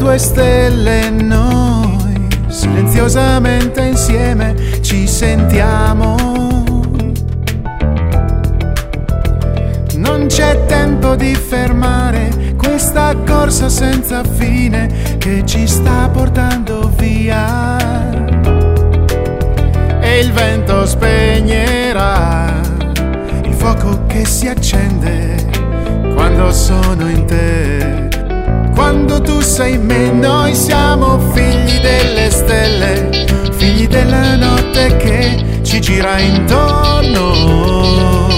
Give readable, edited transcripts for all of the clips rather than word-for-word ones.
due stelle noi, silenziosamente insieme ci sentiamo. Non c'è tempo di fermare questa corsa senza fine che ci sta portando via. E il vento spegnerà il fuoco che si accende quando sono in te. Quando tu sei in me, noi siamo figli delle stelle, figli della notte che ci gira intorno.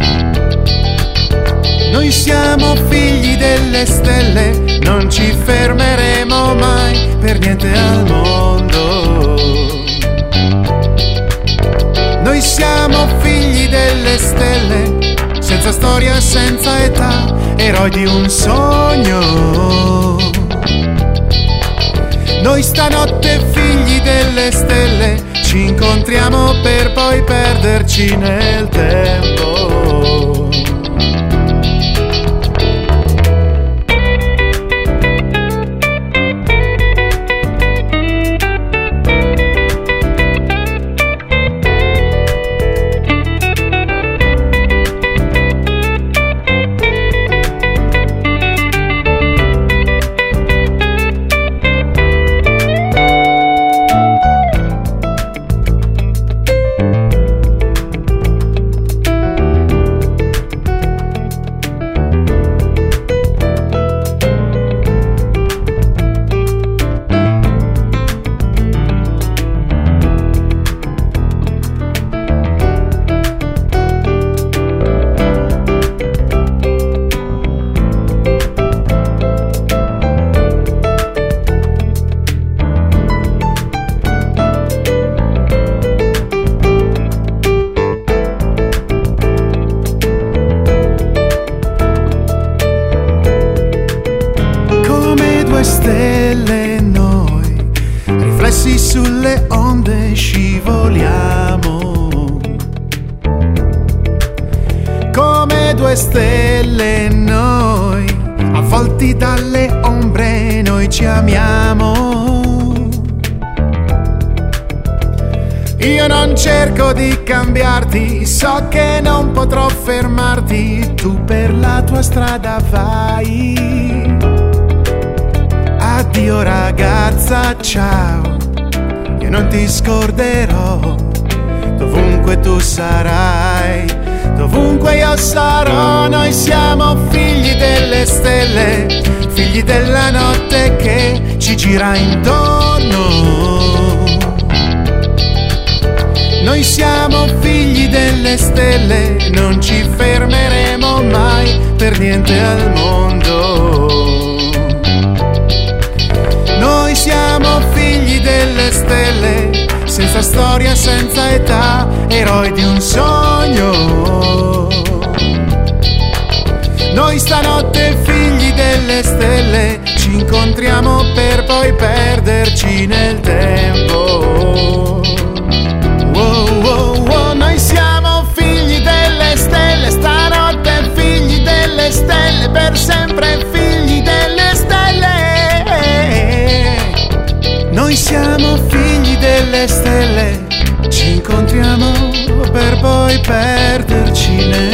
Noi siamo figli delle stelle, non ci fermeremo mai per niente al mondo. Noi siamo figli delle stelle, senza storia, senza età, eroi di un sogno. Noi stanotte figli delle stelle, ci incontriamo per poi perderci nel tempo. Stelle noi, riflessi sulle onde scivoliamo. Come due stelle noi, avvolti dalle ombre noi ci amiamo. Io non cerco di cambiarti, so che non potrò fermarti, tu per la tua strada vai. Addio ragazza, ciao, io non ti scorderò, dovunque tu sarai, dovunque io sarò. Noi siamo figli delle stelle, figli della notte che ci gira intorno. Noi siamo figli delle stelle, non ci fermeremo mai per niente al mondo. Noi siamo figli delle stelle, senza storia, senza età, eroi di un sogno. Noi stanotte figli delle stelle, ci incontriamo per poi perderci nel tempo. Wow, wow, wow. Noi siamo figli delle stelle, stanotte figli delle stelle, per sempre figli delle stelle. Noi siamo figli delle stelle, ci incontriamo per poi perderci nel